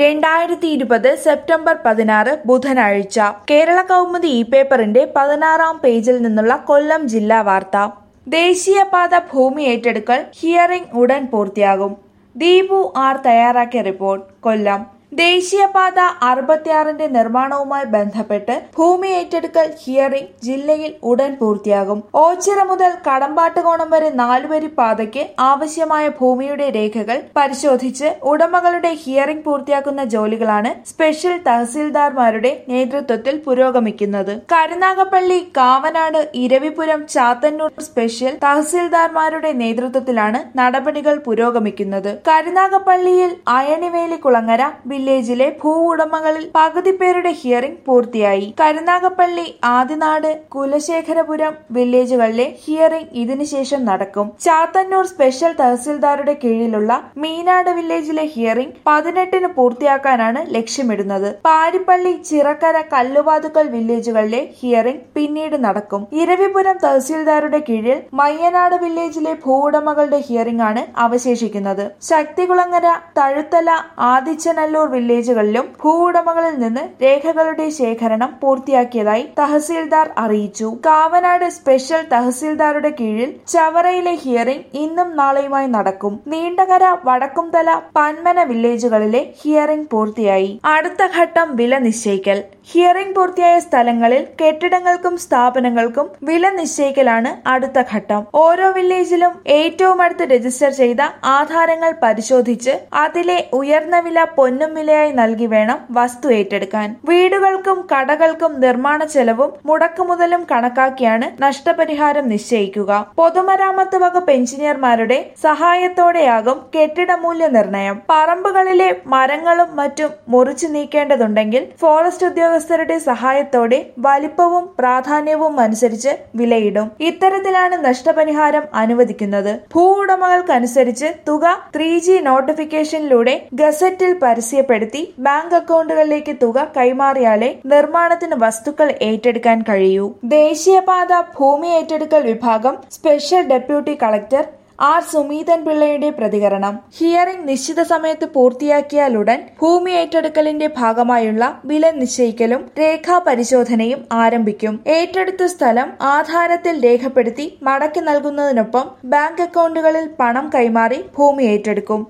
2020 September 16 ബുധനാഴ്ച കേരള കൗമുദി പേപ്പറിന്റെ 16-ാം പേജിൽ നിന്നുള്ള കൊല്ലം ജില്ലാ വാർത്ത. ദേശീയപാത ഭൂമി ഏറ്റെടുക്കൽ ഹിയറിംഗ് ഉടൻ പൂർത്തിയാകും. ദീപു ആർ തയ്യാറാക്കിയ റിപ്പോർട്ട്. കൊല്ലം. ദേശീയപാത 66ന്റെ നിർമ്മാണവുമായി ബന്ധപ്പെട്ട് ഭൂമി ഏറ്റെടുക്കൽ ഹിയറിംഗ് ജില്ലയിൽ ഉടൻ പൂർത്തിയാകും. ഓച്ചിറ മുതൽ കടമ്പാട്ടുകോണം വരെ 4-വരി പാതയ്ക്ക് ആവശ്യമായ ഭൂമിയുടെ രേഖകൾ പരിശോധിച്ച് ഉടമകളുടെ ഹിയറിംഗ് പൂർത്തിയാക്കുന്ന ജോലികളാണ് സ്പെഷ്യൽ തഹസിൽദാർമാരുടെ നേതൃത്വത്തിൽ പുരോഗമിക്കുന്നത്. കരുനാഗപ്പള്ളി, കാവനാട്, ഇരവിപുരം, ചാത്തന്നൂർ സ്പെഷ്യൽ തഹസിൽദാർമാരുടെ നേതൃത്വത്തിലാണ് നടപടികൾ പുരോഗമിക്കുന്നത്. കരുനാഗപ്പള്ളിയിൽ അയണിവേലികുളങ്ങര വില്ലേജിലെ ഭൂവുടമകളിൽ പകുതി പേരുടെ ഹിയറിംഗ് പൂർത്തിയായി. കരുനാഗപ്പള്ളി, ആദിനാട്, കുലശേഖരപുരം വില്ലേജുകളിലെ ഹിയറിംഗ് ഇതിനുശേഷം നടക്കും. ചാത്തന്നൂർ സ്പെഷ്യൽ തഹസിൽദാരുടെ കീഴിലുള്ള മീനാട് വില്ലേജിലെ ഹിയറിംഗ് 18-ന് പൂർത്തിയാക്കാനാണ് ലക്ഷ്യമിടുന്നത്. പാരിപ്പള്ളി, ചിറക്കര, കല്ലുവാതുക്കൽ വില്ലേജുകളിലെ ഹിയറിംഗ് പിന്നീട് നടക്കും. ഇരവിപുരം തഹസിൽദാരുടെ കീഴിൽ മയ്യനാട് വില്ലേജിലെ ഭൂവുടമകളുടെ ഹിയറിംഗ് ആണ് അവശേഷിക്കുന്നത്. ശക്തികുളങ്ങര, തഴുത്തല, ആദിച്ചനല്ലൂർ വില്ലേജുകളിലും ഭൂവുടമകളിൽ നിന്ന് രേഖകളുടെ ശേഖരണം പൂർത്തിയാക്കിയതായി തഹസിൽദാർ അറിയിച്ചു. കാവനാട് സ്പെഷ്യൽ തഹസിൽദാരുടെ കീഴിൽ ചവറയിലെ ഹിയറിംഗ് ഇന്നും നാളെയുമായി നടക്കും. നീണ്ടകര, വടക്കുംതല, പന്മന വില്ലേജുകളിലെ ഹിയറിംഗ് പൂർത്തിയായി. അടുത്ത ഘട്ടം വില നിശ്ചയിക്കൽ. ഹിയറിംഗ് പൂർത്തിയായ സ്ഥലങ്ങളിൽ കെട്ടിടങ്ങൾക്കും സ്ഥാപനങ്ങൾക്കും വില നിശ്ചയിക്കലാണ് അടുത്ത ഘട്ടം. ഓരോ വില്ലേജിലും ഏറ്റവും അടുത്ത് രജിസ്റ്റർ ചെയ്ത ആധാരങ്ങൾ പരിശോധിച്ച് അതിലെ ഉയർന്ന വില പൊന്നും വിലയായി നൽകി വേണം വസ്തു ഏറ്റെടുക്കാൻ. വീടുകൾക്കും കടകൾക്കും നിർമ്മാണ ചെലവും മുടക്കുമുതലും കണക്കാക്കിയാണ് നഷ്ടപരിഹാരം നിശ്ചയിക്കുക. പൊതുമരാമത്ത് വകുപ്പ് എഞ്ചിനീയർമാരുടെ സഹായത്തോടെയാകും കെട്ടിട മൂല്യ നിർണയം. പറമ്പുകളിലെ മരങ്ങളും മറ്റും മുറിച്ചു നീക്കേണ്ടതുണ്ടെങ്കിൽ ഫോറസ്റ്റ് ഉദ്യോഗസ്ഥരുടെ സഹായത്തോടെ വലിപ്പവും പ്രാധാന്യവും അനുസരിച്ച് വിലയിടും. ഇത്തരത്തിലാണ് നഷ്ടപരിഹാരം അനുവദിക്കുന്നത്. ഭൂവുടമകൾക്കനുസരിച്ച് തുക 3G നോട്ടിഫിക്കേഷനിലൂടെ ഗസറ്റിൽ പരസ്യപ്പെടുത്തി ബാങ്ക് അക്കൗണ്ടുകളിലേക്ക് തുക കൈമാറിയാലേ നിർമ്മാണത്തിന് വസ്തുക്കൾ ഏറ്റെടുക്കാൻ കഴിയൂ. ദേശീയപാത ഭൂമി ഏറ്റെടുക്കൽ വിഭാഗം special deputy collector R Sumeethan പിള്ളയുടെ പ്രതികരണം. ഹിയറിംഗ് നിശ്ചിത സമയത്ത് പൂർത്തിയാക്കിയാലുടൻ ഭൂമി ഏറ്റെടുക്കലിന്റെ ഭാഗമായുള്ള വില നിശ്ചയിക്കലും രേഖാ പരിശോധനയും ആരംഭിക്കും. ഏറ്റെടുത്ത സ്ഥലം ആധാരത്തിൽ രേഖപ്പെടുത്തി മടക്കി നൽകുന്നതിനൊപ്പം ബാങ്ക് അക്കൗണ്ടുകളിൽ പണം കൈമാറി ഭൂമി ഏറ്റെടുക്കും.